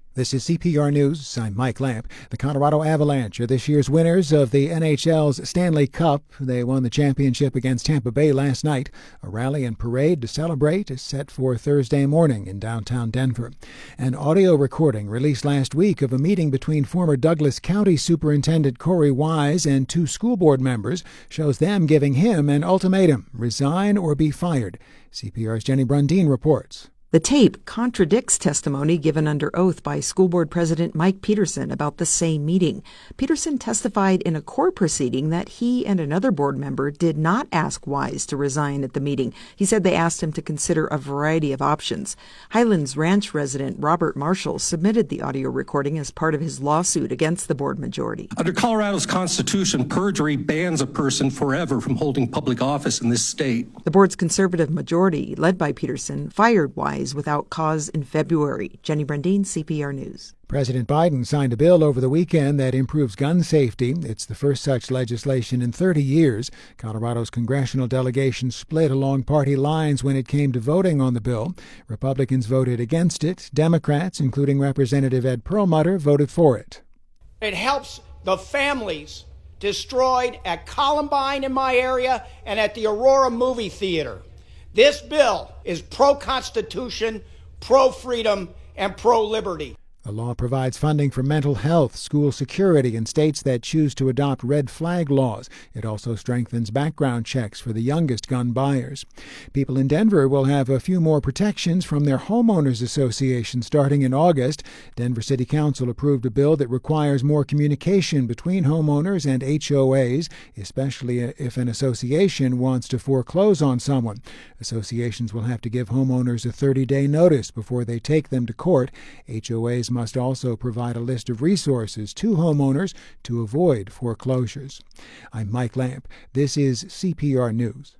This is CPR News. I'm Mike Lamp. The Colorado Avalanche are this year's winners of the NHL's Stanley Cup. They won the championship against Tampa Bay last night. A rally and parade to celebrate is set for Thursday morning in downtown Denver. An audio recording released last week of a meeting between former Douglas County Superintendent Corey Wise and two school board members shows them giving him an ultimatum: resign or be fired. CPR's Jenny Brundin reports. The tape contradicts testimony given under oath by School Board President Mike Peterson about the same meeting. Peterson testified in a court proceeding that he and another board member did not ask Wise to resign at the meeting. He said they asked him to consider a variety of options. Highlands Ranch resident Robert Marshall submitted the audio recording as part of his lawsuit against the board majority. Under Colorado's Constitution, perjury bans a person forever from holding public office in this state. The board's conservative majority, led by Peterson, fired Wise without cause in February. Jenny Brundin, CPR News. President Biden signed a bill over the weekend that improves gun safety. It's the first such legislation in 30 years. Colorado's congressional delegation split along party lines when it came to voting on the bill. Republicans voted against it. Democrats, including Representative Ed Perlmutter, voted for it. It helps the families destroyed at Columbine in my area and at the Aurora movie theater. This bill is pro-Constitution, pro-freedom, and pro-liberty. The law provides funding for mental health, school security in states that choose to adopt red flag laws. It also strengthens background checks for the youngest gun buyers. People in Denver will have a few more protections from their homeowners association starting in August. Denver City Council approved a bill that requires more communication between homeowners and HOAs, especially if an association wants to foreclose on someone. Associations will have to give homeowners a 30-day notice before they take them to court. HOAs must also provide a list of resources to homeowners to avoid foreclosures. I'm Mike Lamp. This is CPR News.